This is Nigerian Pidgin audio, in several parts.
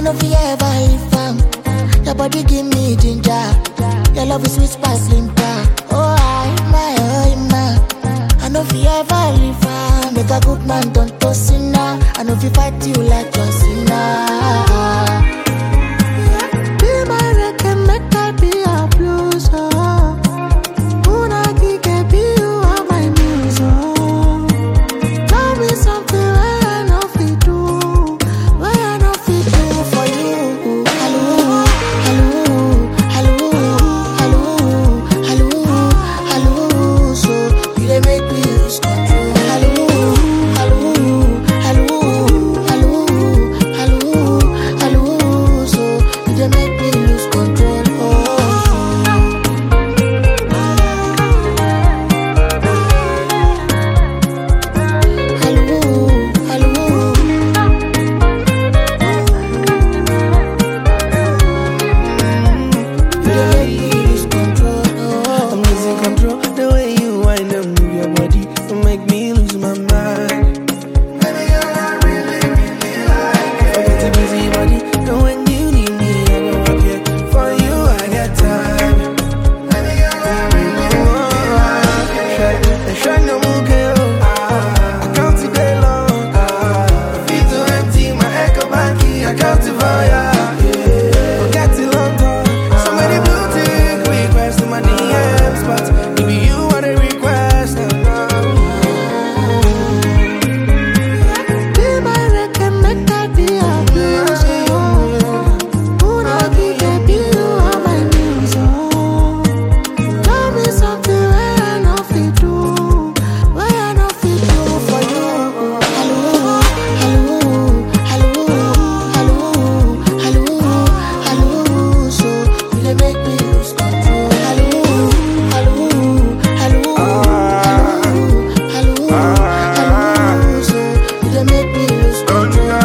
know if you ever leave am. Your body give me ginger. Your love is sweet sparkling bar. Oh, I know if you ever leave am. Make a good man don't toss in now. I know if you fight you like John Cena. Be my record, make I be a blues. Una kike be you are my muse. Tell me something where I know fit do, where I know fit do for you. Hello, hello, hello, hello, hello, hello. So you dey make me lose control. Hello, hello, hello, hello, hello, hello. So you dey make me lose control. I'm losing control. The way you wind and move your body, you make me lose my mind. Baby, I really, really like it. Forget the busy body, and when you need me, I go up here. For you, I got time. Baby, I really, really like it. Shine no more girl. I can't see day long. Feel too empty, my echo back here. I can't see fire. Forget it long gone. So many boutique requests in my DMs, but maybe you are the request. Be my record, make I be a blues. Una kike be you are my muse. Tell me something where I know fit do, where I know fit do for you. Hello, hello, hello, hello, hello, hello. So you dey make me lose control. Hello, hello, hello, hello, hello. So you dey make me lose control.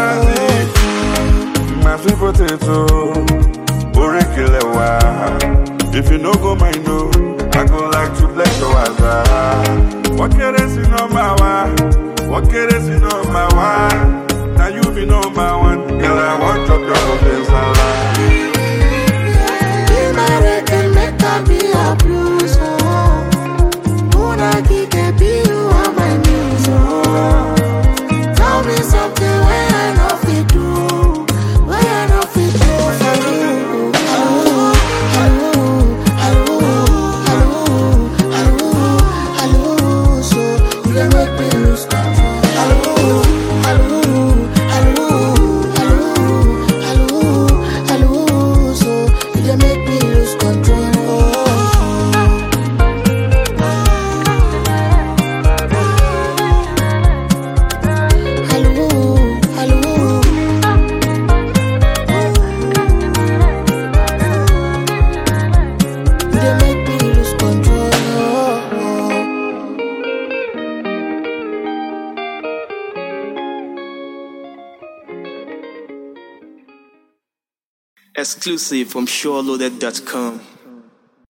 My sweet potato, Orekilewa. If you no go mind, no, I go like to let go as what can I see number one? What can I see number one? Now you be number one, girl. I want to your face alive. Be my record, make I be a blues. Una kike be you are my muse. Tell me something where I know fit do, where I know fit do for you. Hello, hello, hello, hello, hello, hello. So you dey make me lose control. Hello, hello, hello, hello, hello, hello. So you dey make me lose control. Hello, hello. You dey make me lose control. Exclusive from SureLoaded.com.